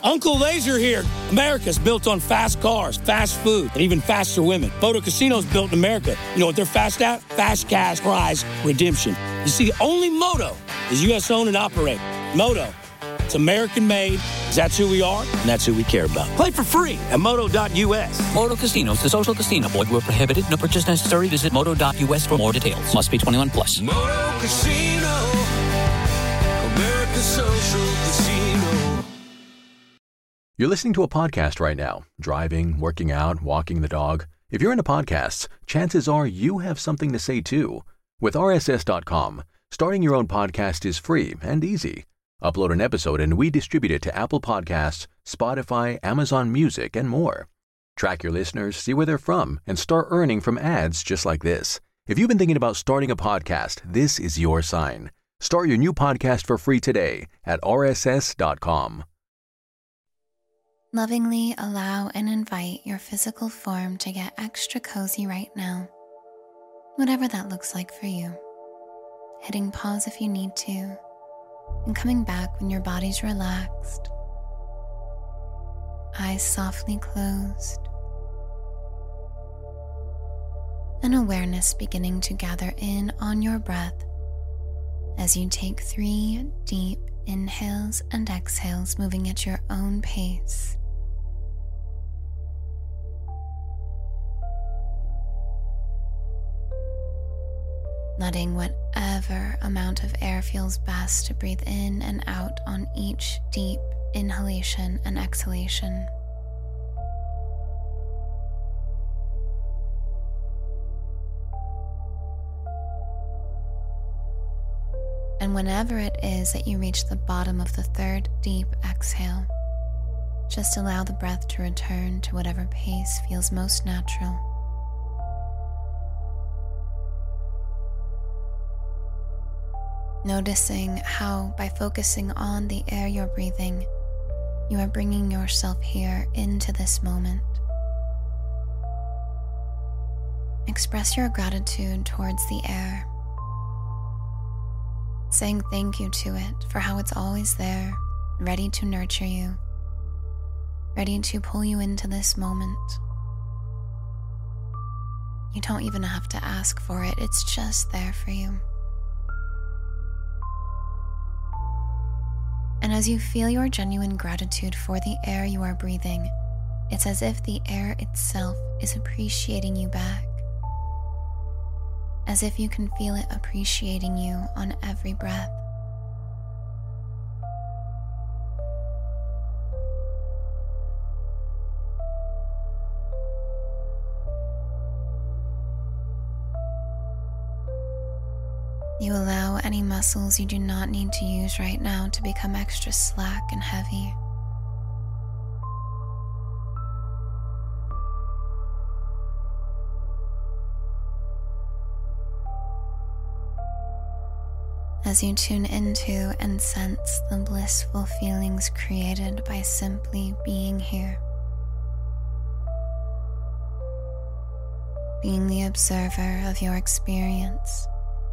Uncle Laser here. America's built on fast cars, fast food, and even faster women. Moto Casino's built in America. You know what they're fast at? Fast cash prize redemption. You see, only Moto is U.S. owned and operated. Moto, it's American made. That's who we are, and that's who we care about. Play for free at moto.us. Moto Casinos, the social casino. Void where prohibited. No purchase necessary. Visit moto.us for more details. Must be 21 plus. Moto Casino, America's social casino. You're listening to a podcast right now. Driving, working out, walking the dog. If you're into podcasts, chances are you have something to say too. With RSS.com, starting your own podcast is free and easy. Upload an episode and we distribute it to Apple Podcasts, Spotify, Amazon Music, and more. Track your listeners, see where they're from, and start earning from ads just like this. If you've been thinking about starting a podcast, this is your sign. Start your new podcast for free today at RSS.com. Lovingly allow and invite your physical form to get extra cozy right now. Whatever that looks like for you. Hitting pause if you need to, and coming back when your body's relaxed. Eyes softly closed. And awareness beginning to gather in on your breath as you take 3 deep inhales and exhales, moving at your own pace. Letting whatever amount of air feels best to breathe in and out on each deep inhalation and exhalation. And whenever it is that you reach the bottom of the 3rd deep exhale, just allow the breath to return to whatever pace feels most natural. Noticing how, by focusing on the air you're breathing, you are bringing yourself here into this moment. Express your gratitude towards the air, saying thank you to it for how it's always there, ready to nurture you, ready to pull you into this moment. You don't even have to ask for it, it's just there for you. And as you feel your genuine gratitude for the air you are breathing, it's as if the air itself is appreciating you back. As if you can feel it appreciating you on every breath. You allow any muscles you do not need to use right now to become extra slack and heavy. As you tune into and sense the blissful feelings created by simply being here. Being the observer of your experience.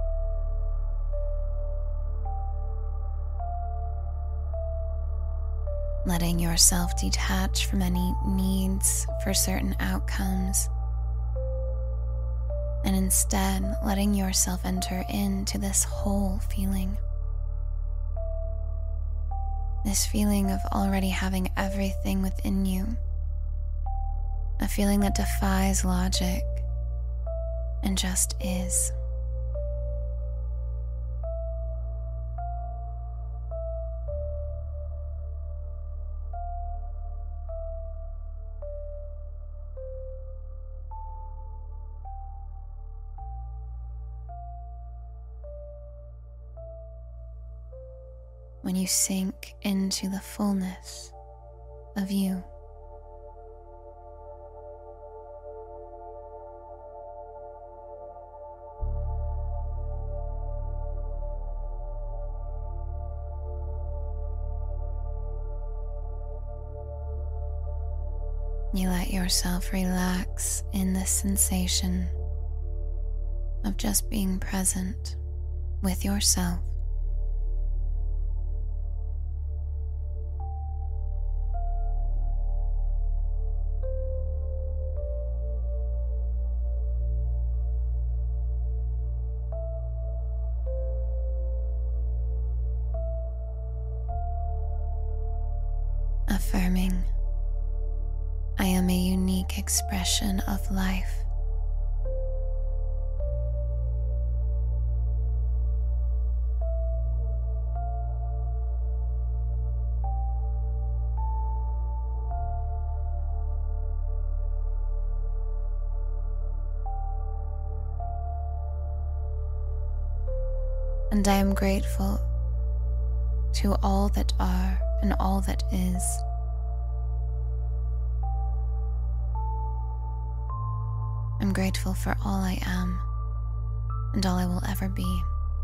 Letting yourself detach from any needs for certain outcomes, and instead letting yourself enter into this whole feeling. This feeling of already having everything within you, a feeling that defies logic and just is. When you sink into the fullness of you. You let yourself relax in this sensation of just being present with yourself. affirming, I am a unique expression of life. And I am grateful to all that are and all that is. I'm grateful for all I am and all I will ever be.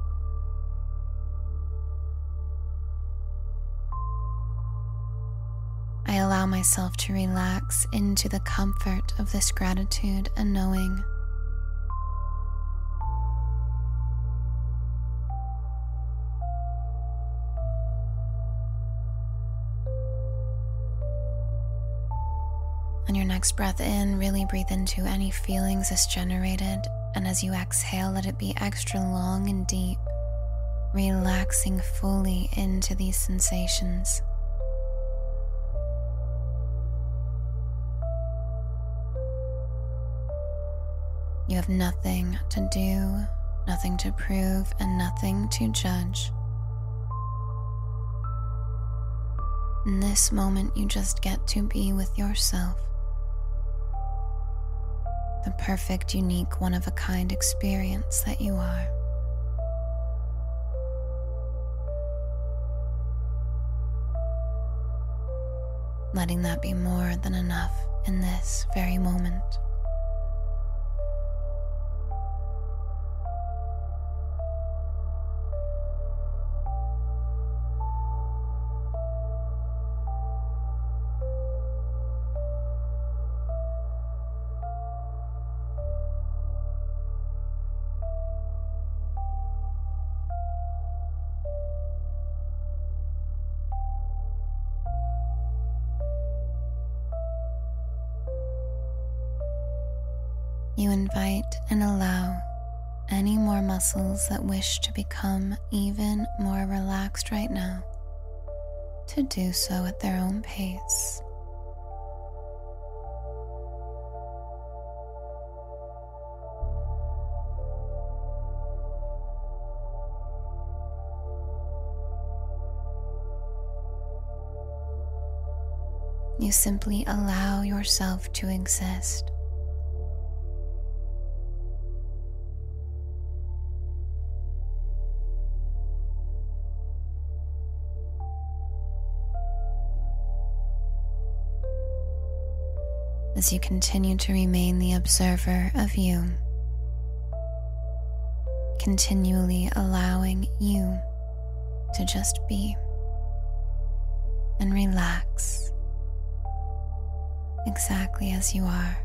I allow myself to relax into the comfort of this gratitude and knowing on your next breath in, really breathe into any feelings this generated, and as you exhale, let it be extra long and deep, relaxing fully into these sensations. You have nothing to do, nothing to prove, and nothing to judge. In this moment, you just get to be with yourself. The perfect, unique, one-of-a-kind experience that you are. Letting that be more than enough in this very moment. You invite and allow any more muscles that wish to become even more relaxed right now to do so at their own pace. You simply allow yourself to exist. As you continue to remain the observer of you, continually allowing you to just be and relax exactly as you are.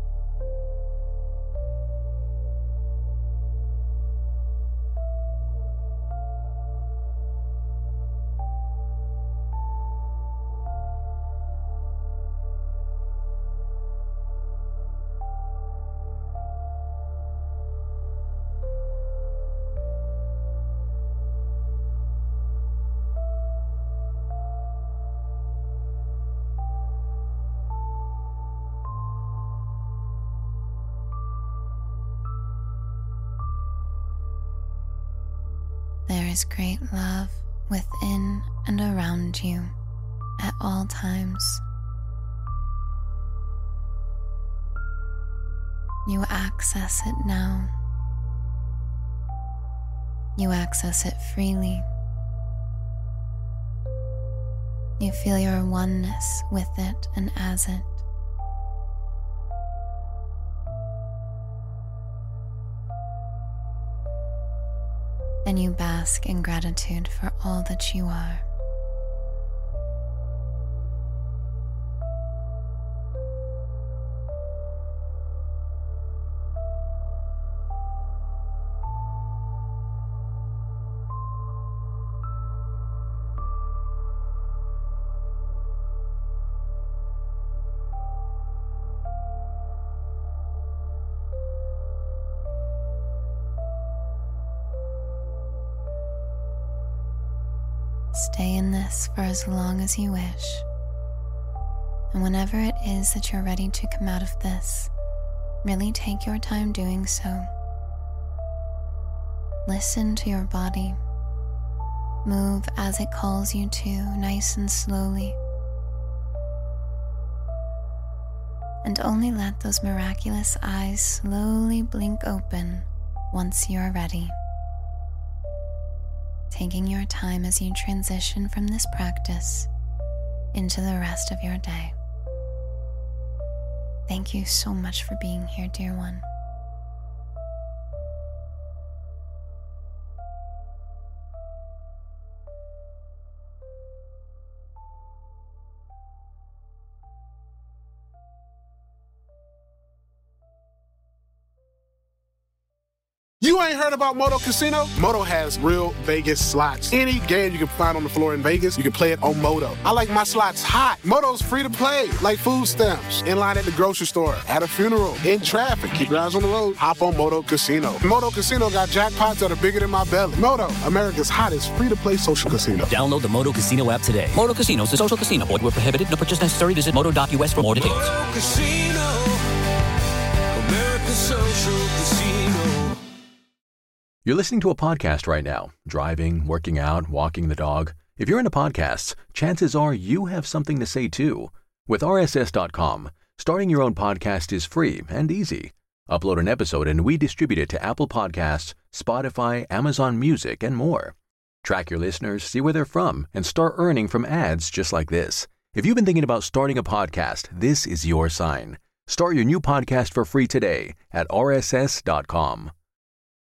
There is great love within and around you at all times. You access it now. You access it freely. You feel your oneness with it and as it. And you bask in gratitude for all that you are. Stay in this for as long as you wish, And whenever it is that you're ready to come out of this, really take your time doing so. Listen to your body. Move as it calls you to, nice and slowly. And only let those miraculous eyes slowly blink open once you are ready. Taking your time as you transition from this practice into the rest of your day. Thank you so much for being here, dear one. You ain't heard about Moto Casino? Moto has real Vegas slots. Any game you can find on the floor in Vegas, you can play it on Moto. I like my slots hot. Moto's free to play, like food stamps. In line at the grocery store, at a funeral, in traffic. Keep your eyes on the road. Hop on Moto Casino. Moto Casino got jackpots that are bigger than my belly. Moto, America's hottest free-to-play social casino. Download the Moto Casino app today. Moto Casino is a social casino. Void where prohibited. No purchase necessary. Visit moto.us for more details. Moto Casino, America's social casino. You're listening to a podcast right now, driving, working out, walking the dog. If you're into podcasts, chances are you have something to say too. With RSS.com, starting your own podcast is free and easy. Upload an episode and we distribute it to Apple Podcasts, Spotify, Amazon Music, and more. Track your listeners, see where they're from, and start earning from ads just like this. If you've been thinking about starting a podcast, this is your sign. Start your new podcast for free today at RSS.com.